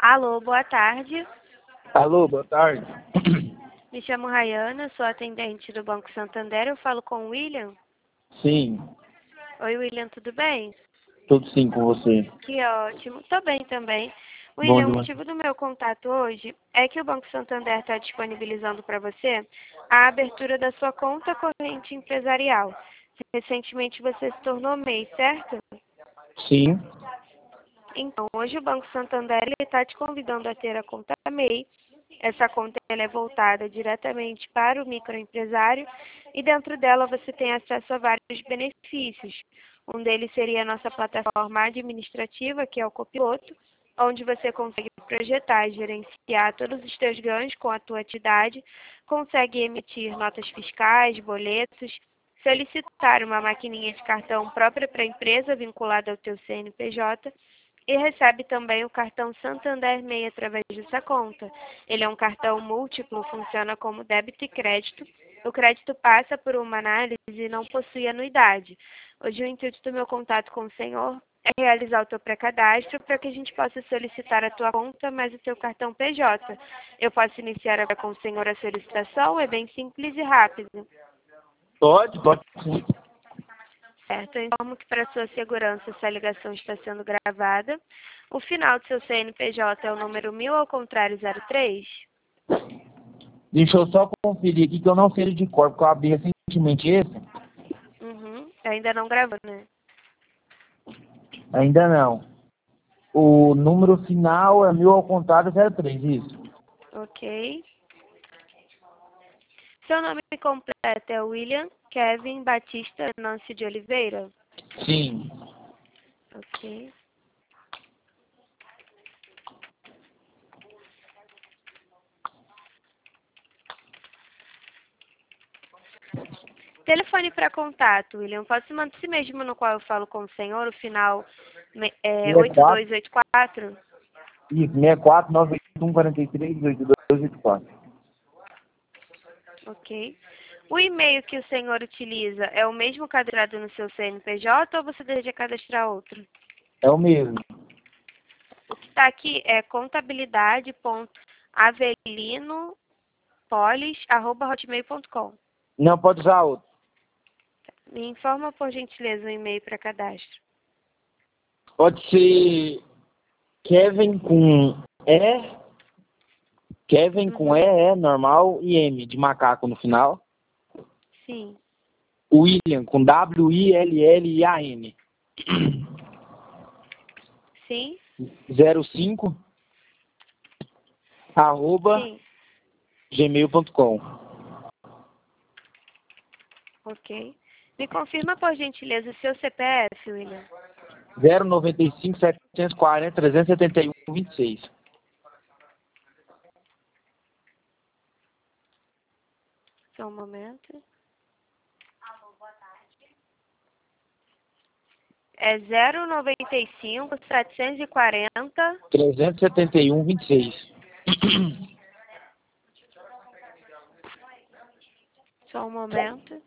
Alô, boa tarde. Alô, boa tarde. Me chamo Rayana, sou atendente do Banco Santander. Eu falo com o William. Sim, Oi, William, tudo bem? tudo sim com você. Que ótimo. Tô bem também. Bom William, o demais. motivo do meu contato hoje é que o Banco Santander está disponibilizando para você a abertura da sua conta corrente empresarial. Recentemente você se tornou MEI, certo? Sim, Então, hoje o Banco Santander está te convidando a ter a conta MEI. Essa conta ela é voltada diretamente para o microempresário e dentro dela você tem acesso a vários benefícios. Um deles seria a nossa plataforma administrativa, que é o Copiloto, onde você consegue projetar e gerenciar todos os seus ganhos com a tua atividade, consegue emitir notas fiscais, boletos, solicitar uma maquininha de cartão própria para a empresa vinculada ao teu CNPJ e recebe também o cartão Santander MEI através dessa conta. Ele é um cartão múltiplo, funciona como débito e crédito. O crédito passa por uma análise e não possui anuidade. Hoje o intuito do meu contato com o senhor é realizar o teu pré-cadastro para que a gente possa solicitar a tua conta mais o teu cartão PJ. Eu posso iniciar agora com o senhor a solicitação, é bem simples e rápido. pode sim. Certo, eu informo que para sua segurança essa ligação está sendo gravada. O final do seu CNPJ é o número 1000 ao contrário 03? Deixa eu só conferir aqui que eu não sei de cor, porque eu abri recentemente esse. Ainda não gravou, né? Ainda não. O número final é 1000 ao contrário 03, isso. Ok. Seu nome completo é William Kevin Batista Nancy de Oliveira? Sim. Ok. Telefone para contato, William. Posso mandar esse mesmo no qual eu falo com o senhor, o final é 64, 8284? isso, 64 981 43 8284. Ok. O e-mail que o senhor utiliza é o mesmo cadastrado no seu CNPJ ou você deseja cadastrar outro? É o mesmo. O que está aqui é contabilidade.avelinopolis@hotmail.com. Não, pode usar outro. Me informa, por gentileza, o e-mail para cadastro. Pode ser Kevin com E, Kevin com E, normal, e M, de macaco no final. Sim. William, com WILLIAN. Sim? 05, arroba, Sim. gmail.com. Ok. Me confirma, por gentileza, o seu CPF, William. 095 740 371 26. Só um momento. É 095 740. 371 26. Só um momento.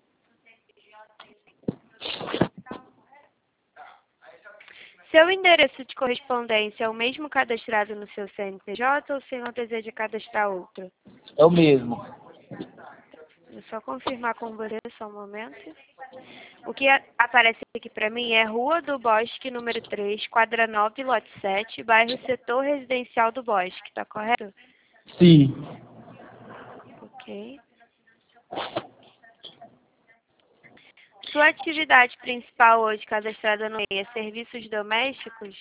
Seu endereço de correspondência é o mesmo cadastrado no seu CNPJ ou o senhor deseja cadastrar outro? É o mesmo. Vou só confirmar com você, só um momento. O que aparece aqui para mim é Rua do Bosque, número 3, quadra 9, lote 7, bairro Setor Residencial do Bosque, tá correto? Sim. Ok. Sua atividade principal hoje cadastrada no MEI é serviços domésticos?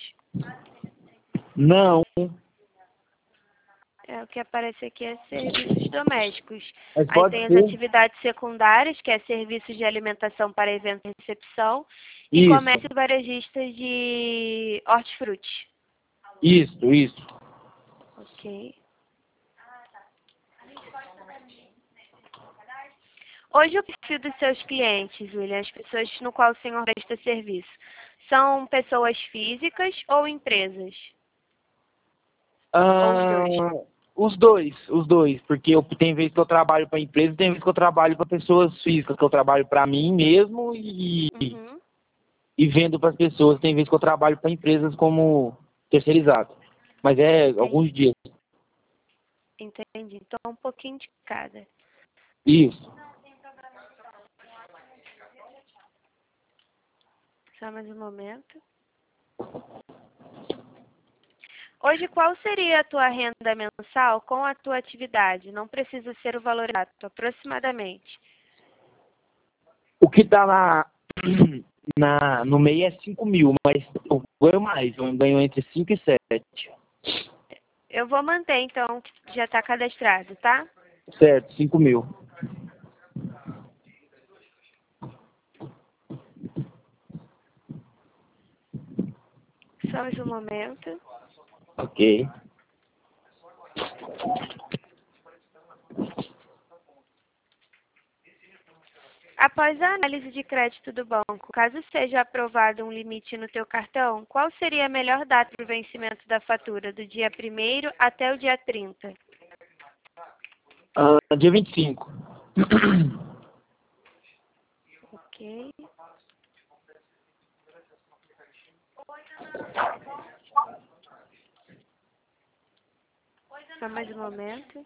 Não. É, o que aparece aqui é serviços domésticos. Mas Aí pode tem as ser. atividades secundárias, que é serviços de alimentação para evento e recepção, e Isso. comércio varejista de hortifruti. Isso. Ok. Hoje o perfil dos seus clientes, William, as pessoas no qual o senhor presta serviço, são pessoas físicas ou empresas? Ou os dois? Os dois, porque tem vezes que eu trabalho para empresa, tem vezes que eu trabalho para pessoas físicas, que eu trabalho para mim mesmo e vendo para as pessoas, tem vezes que eu trabalho para empresas como terceirizado. Mas é alguns dias. Entendi. Então, um pouquinho de cada. Isso. Só mais um momento. Hoje, qual seria a tua renda mensal com a tua atividade? Não precisa ser o valor exato, aproximadamente. O que tá no meio é 5 mil, mas eu ganho mais. Eu ganho entre 5 e 7. Eu vou manter, então, que já está cadastrado, tá? Certo, 5 mil. Só mais um momento. Ok. Após a análise de crédito do banco, caso seja aprovado um limite no teu cartão, qual seria a melhor data para o vencimento da fatura? Do dia 1º até o dia 30? Dia 25. Ok. Só mais um momento.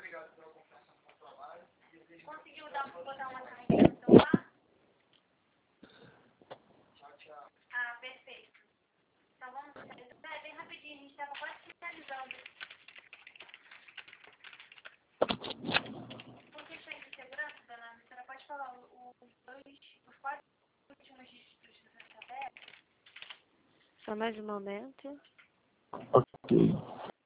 Só mais um momento. Ok.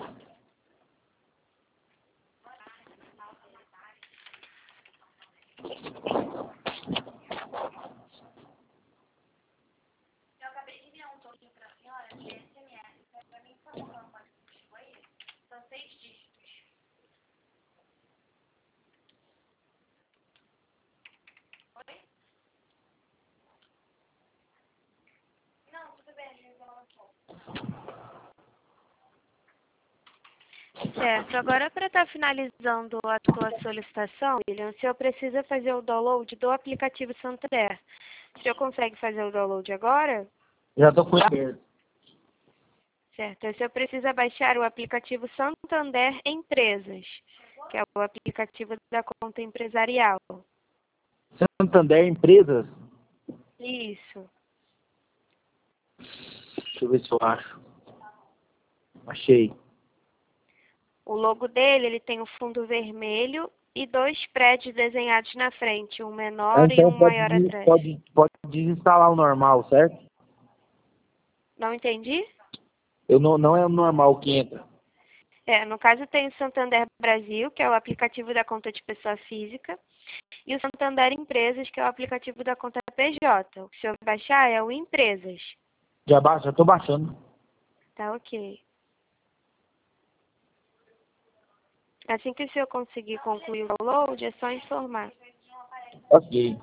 Certo. Agora, para estar finalizando a tua solicitação, William, o senhor precisa fazer o download do aplicativo Santander. O senhor consegue fazer o download agora? Já tô com ele aberto. Certo. O senhor precisa baixar o aplicativo Santander Empresas, que é o aplicativo da conta empresarial. Santander Empresas. Isso. Deixa eu ver se eu acho. Achei. O logo dele, ele tem um fundo vermelho e 2 prédios desenhados na frente, um menor e Então um maior atrás. pode desinstalar o normal, certo? Não entendi? Eu não é o normal que entra. No caso tem o Santander Brasil, que é o aplicativo da conta de pessoa física, e o Santander Empresas, que é o aplicativo da conta PJ. O que o senhor vai baixar é o Empresas. Já tô baixando. Tá ok. Assim que o senhor conseguir concluir o download, é só informar. Ok.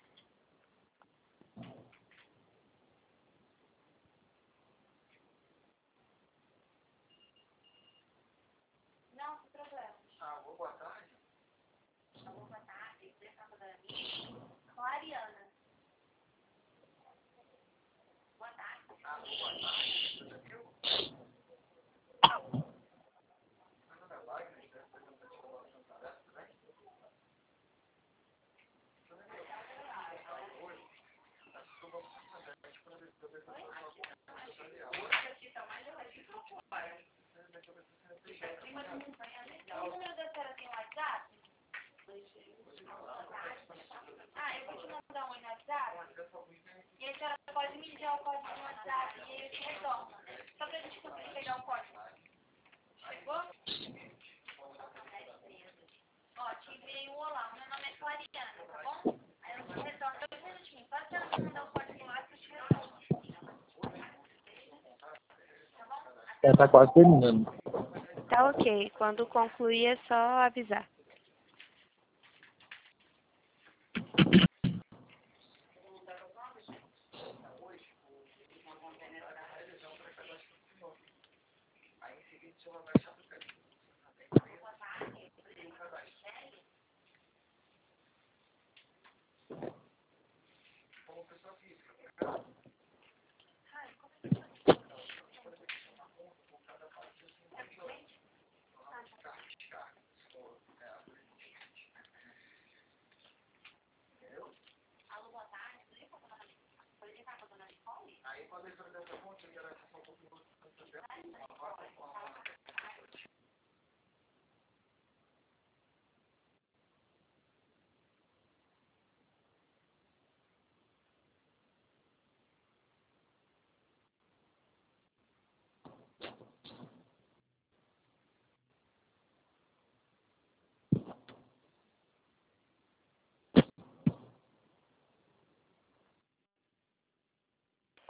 Já tá quase terminando. Tá ok. Quando concluir, é só avisar.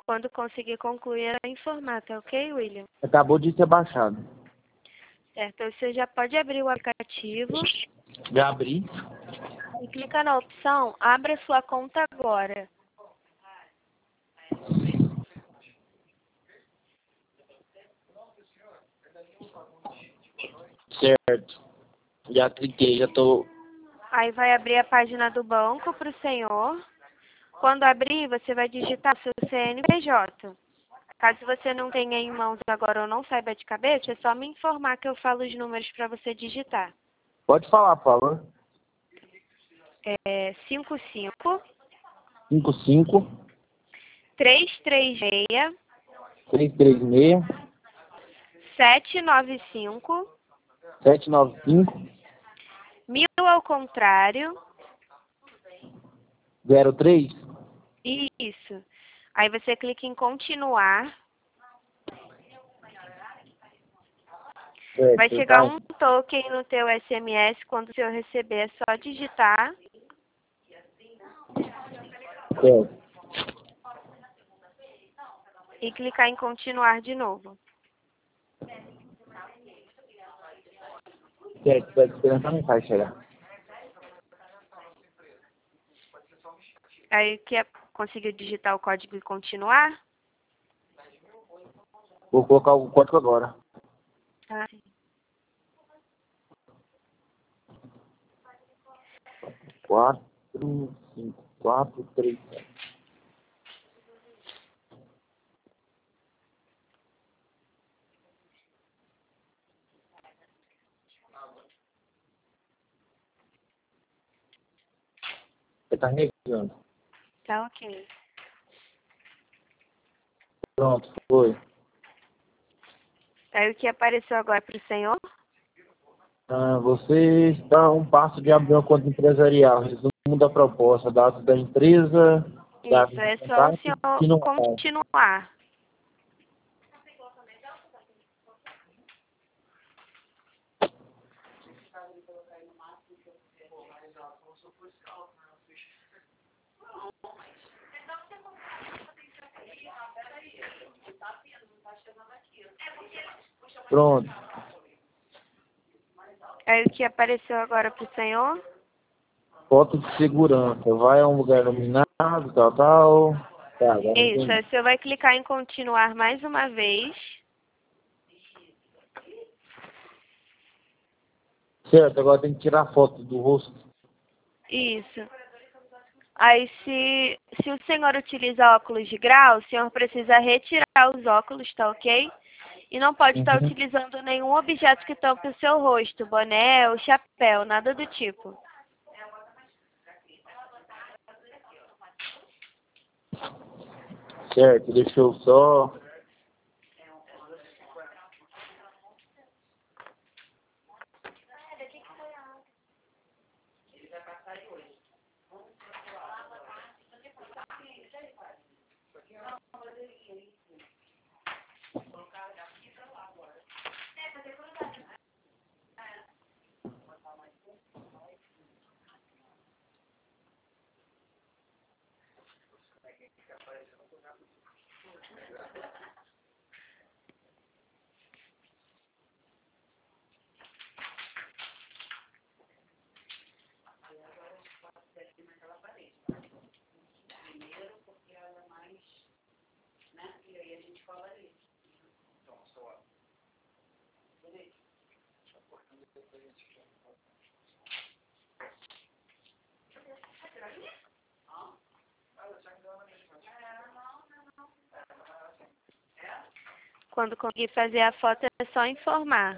Quando conseguir concluir, é informar, tá ok, William? Acabou de ser baixado. Certo, você já pode abrir o aplicativo Já abri. e clica na opção Abra sua conta agora. Certo. Já cliquei, já tô. Aí vai abrir a página do banco para o senhor. Quando abrir, você vai digitar seu CNPJ. Caso você não tenha em mãos agora ou não saiba de cabeça, é só me informar que eu falo os números para você digitar. Pode falar, por favor. É 55 55 336 336 795 795 1000 ao contrário. 03. Isso. Aí você clica em continuar. Vai Certo, chegar tá. um token no teu SMS. Quando o senhor receber, é só digitar. Certo. E clicar em continuar de novo. Certo, vai esperando a mensagem chegar. Aí conseguiu digitar o código e continuar? Vou colocar o código agora. Ah, sim. 4, 5, 4, 3. Você tá negando. Tá ok. Pronto, foi. Aí o que apareceu agora para o senhor? Você está a um passo de abrir uma conta empresarial. Resumo da proposta, dados da empresa, dados Isso, de é só o contato senhor e não é. continuar. Pronto. Aí o que apareceu agora para o senhor? Foto de segurança. Vai a um lugar iluminado, tal, tal. Tá, agora Isso, entendi. aí você vai clicar em continuar mais uma vez. Certo, agora tem que tirar a foto do rosto. Isso. Aí se o senhor utiliza óculos de grau, o senhor precisa retirar os óculos, tá ok? E não pode estar Uhum. utilizando nenhum objeto que tampe o seu rosto, boné ou chapéu, nada do tipo. Certo, deixa eu só. Quando conseguir fazer a foto, é só informar.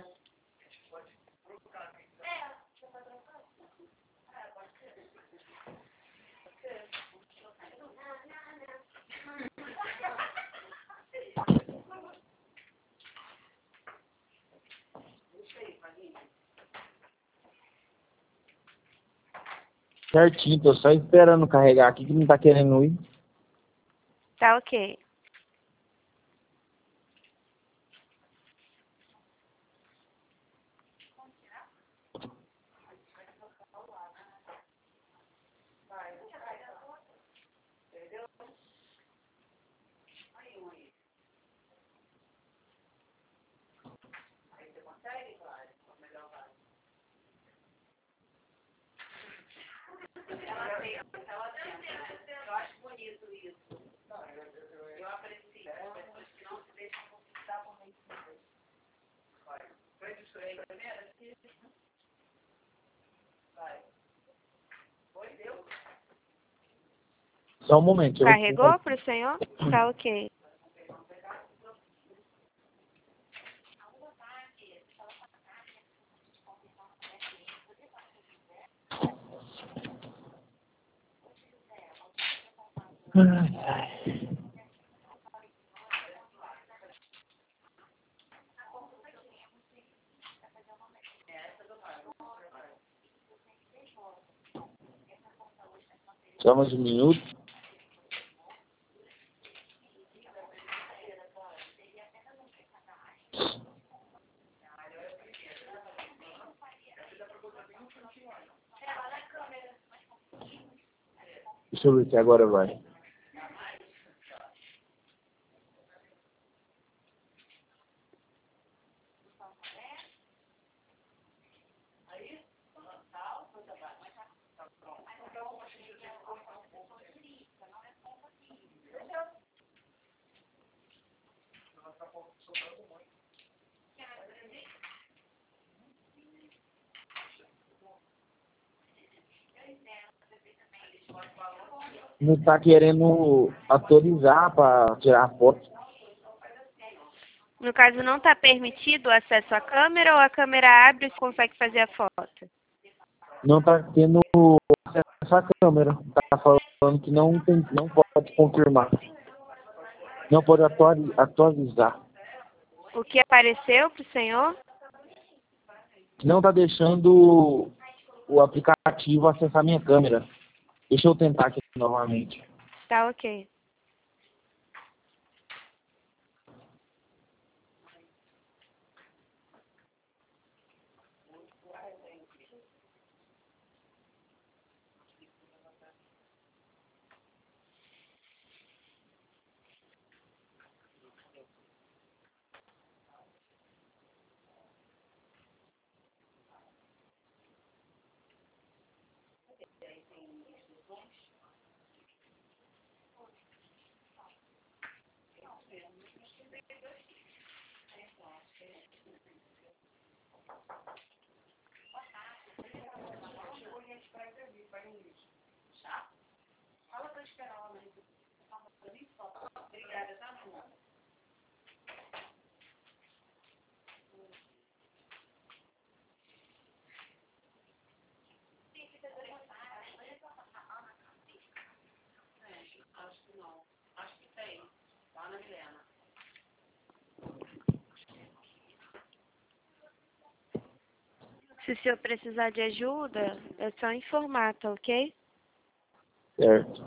Certinho, tô só esperando carregar aqui que não tá querendo ir. Tá ok. Só um momento. Carregou para o senhor? Tá ok. Só mais um minuto. Deixa eu ver se agora vai. Não está querendo autorizar para tirar foto. No caso, não está permitido o acesso à câmera ou a câmera abre e você consegue fazer a foto? Não está tendo acesso à câmera. Está falando que não pode confirmar. Não pode atualizar. O que apareceu para o senhor? Não está deixando o aplicativo acessar minha câmera. Deixa eu tentar aqui novamente. Tá ok. Se o senhor precisar de ajuda, é só informar, tá ok? Certo.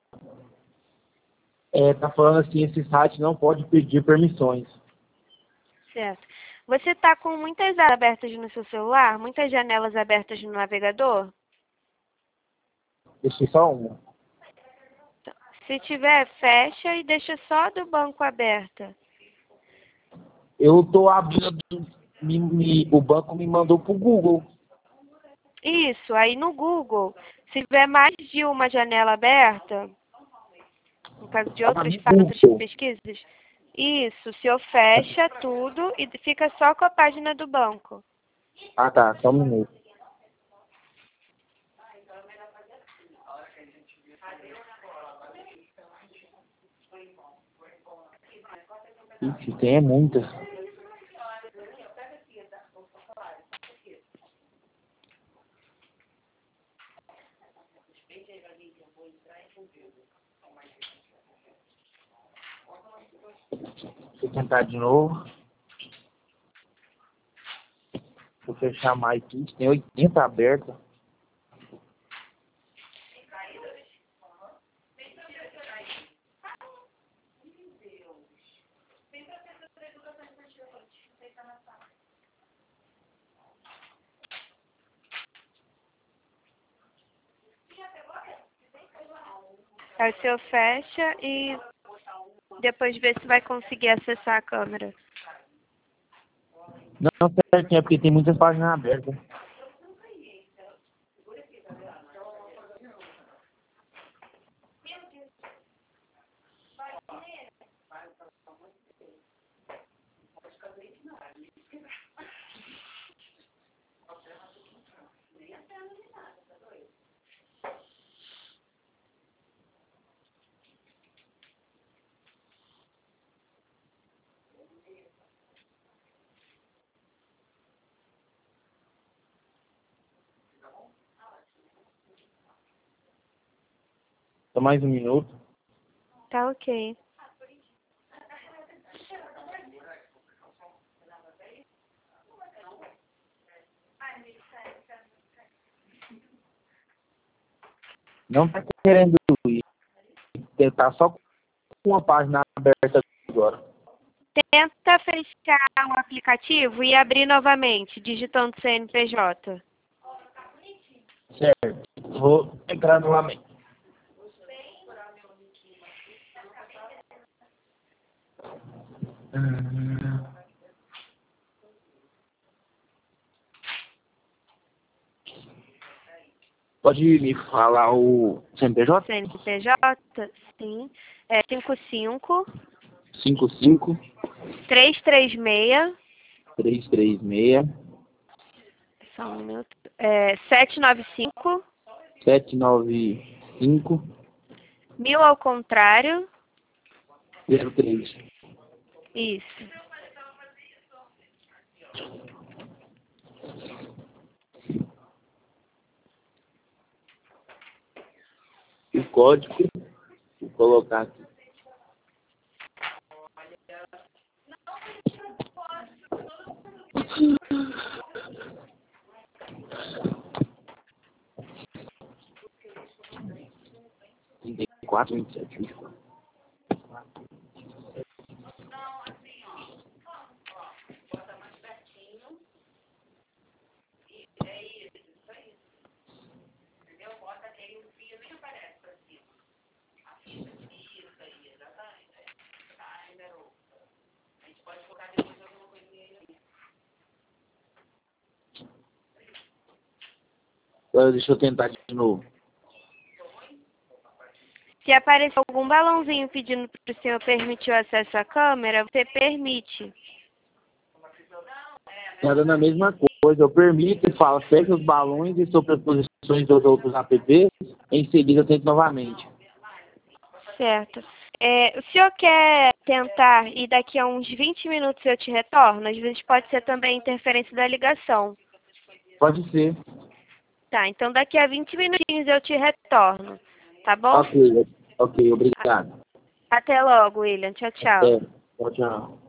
Tá falando assim, esse site não pode pedir permissões. Certo. Você está com muitas abas abertas no seu celular? Muitas janelas abertas no navegador? Deixei só uma. Se tiver, fecha e deixa só a do banco aberta. Eu tô abrindo, o banco me mandou pro Google. Isso, aí no Google, se tiver mais de uma janela aberta, no caso de outras No páginas de Google. pesquisas, isso, o senhor fecha tudo e fica só com a página do banco. Ah, tá, só um minuto. Ixi, tem muitas. Deixa eu tentar de novo. Vou fechar mais aqui. Tem 80 abertas. Aí o senhor fecha e depois vê se vai conseguir acessar a câmera. Não, certinho, é porque tem muitas páginas abertas. Só mais um minuto. Tá ok. Não tá querendo ir. Tá só com uma página aberta agora. Tenta fechar o aplicativo e abrir novamente, digitando CNPJ. Certo. Vou entrar novamente. Pode me falar o CNPJ? CNPJ, sim. É 55 55 336, 336 só um minuto, 795, 795 1000 ao contrário, 03. isso. O código, vou colocar aqui. Trinta e quatro, 27, 24. Agora deixa eu tentar de novo. Se aparecer algum balãozinho pedindo para o senhor permitir o acesso à câmera, você permite. Tá dando a mesma coisa. Eu permito e falo, fecha os balões e sobre as posições dos outros apps. Em seguida eu tento novamente. Certo. O senhor quer tentar e daqui a uns 20 minutos eu te retorno? Às vezes pode ser também interferência da ligação. Pode ser. Tá, então daqui a 20 minutinhos eu te retorno. Tá bom? Ok, obrigado. Até logo, William. Tchau, tchau. Tchau, tchau.